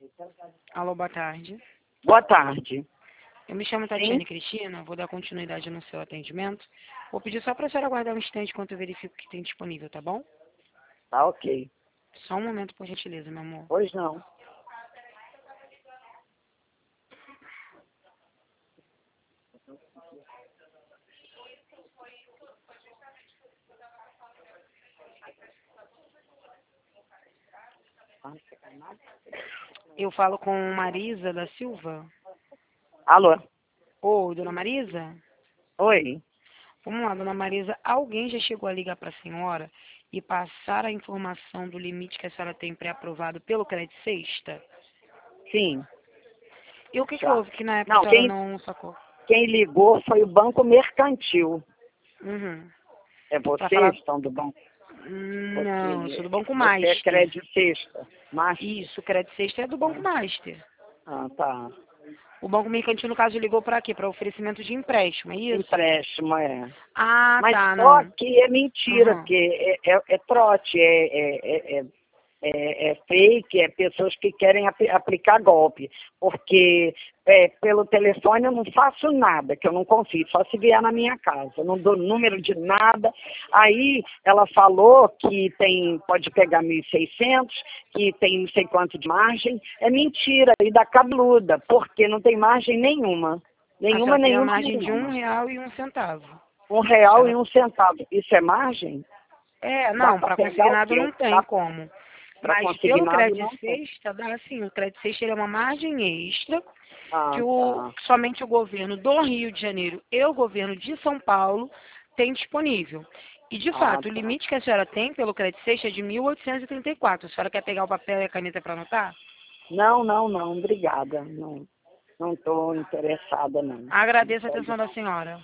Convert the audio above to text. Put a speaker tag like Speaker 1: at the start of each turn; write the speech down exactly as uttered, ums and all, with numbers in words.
Speaker 1: Alô, boa tarde.
Speaker 2: Boa tarde.
Speaker 1: Eu me chamo Tatiane Cristina, vou dar continuidade no seu atendimento. Vou pedir só para a senhora aguardar um instante enquanto eu verifico o que tem disponível, tá bom?
Speaker 2: Tá ok.
Speaker 1: Só um momento, por gentileza, meu amor.
Speaker 2: Pois não.
Speaker 1: Eu falo com Marisa da Silva.
Speaker 2: Alô?
Speaker 1: Ô, dona Marisa?
Speaker 2: Oi.
Speaker 1: Vamos lá, dona Marisa. Alguém já chegou a ligar para a senhora e passar a informação do limite que a senhora tem pré-aprovado pelo Crédito Sexta?
Speaker 2: Sim.
Speaker 1: E o que, que
Speaker 2: Já.
Speaker 1: houve que na época
Speaker 2: Não,
Speaker 1: a senhora
Speaker 2: quem,
Speaker 1: não sacou?
Speaker 2: quem ligou foi o Banco Mercantil.
Speaker 1: Uhum.
Speaker 2: É
Speaker 1: Pra
Speaker 2: vocês
Speaker 1: falar...
Speaker 2: estão do banco?
Speaker 1: Hum, Não, eu sou do Banco
Speaker 2: Você é
Speaker 1: Master.
Speaker 2: crédito sexta. Master.
Speaker 1: Isso, o Crédito Sexta é do Banco Master.
Speaker 2: Ah, tá.
Speaker 1: O Banco Mercantil, no caso, ligou para quê? Para oferecimento de empréstimo, é isso?
Speaker 2: Empréstimo, é.
Speaker 1: Ah,
Speaker 2: Mas
Speaker 1: tá,
Speaker 2: só
Speaker 1: não.
Speaker 2: que é mentira,
Speaker 1: Uhum.
Speaker 2: porque é, é, é trote, é, é, é, é, é- é fake, é pessoas que querem ap- aplicar golpe. Porque é, pelo telefone eu não faço nada, que eu não confio, só se vier na minha casa. Eu não dou número de nada. Aí ela falou que tem, pode pegar mil e seiscentos, que tem não sei quanto de margem. É mentira, e da cabeluda, porque não tem margem nenhuma.
Speaker 1: A
Speaker 2: Nenhuma,
Speaker 1: senhora tem a
Speaker 2: nenhuma,
Speaker 1: margem de um
Speaker 2: nenhuma.
Speaker 1: real e um centavo.
Speaker 2: Um real
Speaker 1: Ela...
Speaker 2: e um centavo. Isso é margem?
Speaker 1: É,
Speaker 2: Dá
Speaker 1: não,
Speaker 2: para
Speaker 1: para
Speaker 2: pegar o
Speaker 1: consignado
Speaker 2: quê?
Speaker 1: não tem
Speaker 2: Dá
Speaker 1: como.
Speaker 2: para
Speaker 1: Mas pelo
Speaker 2: consignado
Speaker 1: Crédito
Speaker 2: não tem.
Speaker 1: Sexta, dá assim, o Crédito Sexta ele é uma margem extra que
Speaker 2: Ah,
Speaker 1: o,
Speaker 2: tá.
Speaker 1: somente o governo do Rio de Janeiro e o governo de São Paulo tem disponível. E, de
Speaker 2: Ah,
Speaker 1: fato, o
Speaker 2: tá.
Speaker 1: limite que a senhora tem pelo Crédito Sexta é de mil oitocentos e trinta e quatro. A senhora quer pegar o papel e a caneta para anotar?
Speaker 2: Não, não, não. Obrigada. Não, não estou interessada, não.
Speaker 1: Agradeço a
Speaker 2: Pode
Speaker 1: atenção da senhora.